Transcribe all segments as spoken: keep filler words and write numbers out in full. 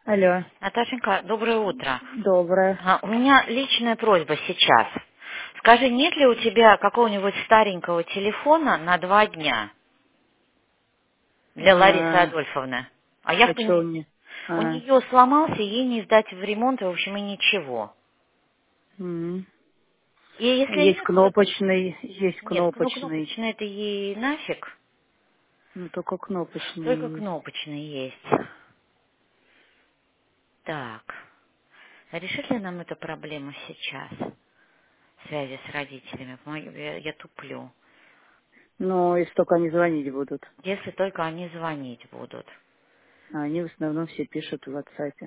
Алло, Наташенька, доброе утро. доброе. А, У меня личная просьба сейчас. Скажи, нет ли у тебя какого-нибудь старенького телефона на два дня для Ларисы А, Адольфовны? А я а в что у понед- меня? У А, нее сломался, ей не сдать в ремонт, и, в общем, и ничего. м. И если Есть нет, я... кнопочный, есть Нет, ну кнопочный. кнопочный это ей нафиг, Ну, только только кнопочный есть. кнопочный есть. Так, решит ли нам эту проблему сейчас? Связи с родителями. Помоги, я, я туплю. Но если только они звонить будут. Если только они звонить будут. А они в основном все пишут в WhatsApp.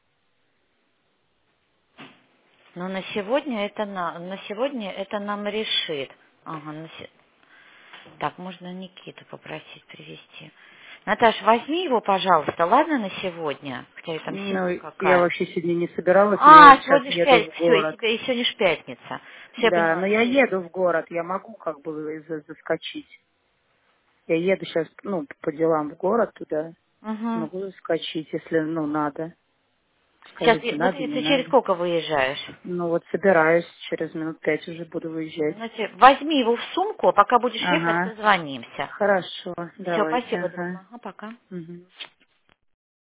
Но на сегодня это на, на сегодня это нам решит. Ага, на се- так, можно Никиту попросить привезти. Наташ, возьми его, пожалуйста, ладно, на сегодня? Хотя и там Ну, синяя я какая. вообще сегодня не собиралась, но я А, сейчас сегодня ж еду пять, в все, и город. тебя и сегодня ж пятница. Все, я Да, поняла, но я все. еду в город, я могу как бы за- заскочить. Я еду сейчас, ну, по делам в город туда. Угу. Могу заскочить, если, ну, надо. Сейчас, Скажите, ну надо, ты, не ты через надо. сколько выезжаешь? Ну вот собираюсь, через минут пять уже буду выезжать. Знаете, возьми его в сумку, а пока будешь ехать, Ага, созвонимся. хорошо, Все, давайте, спасибо, ага. дорогая. А пока. Мгм.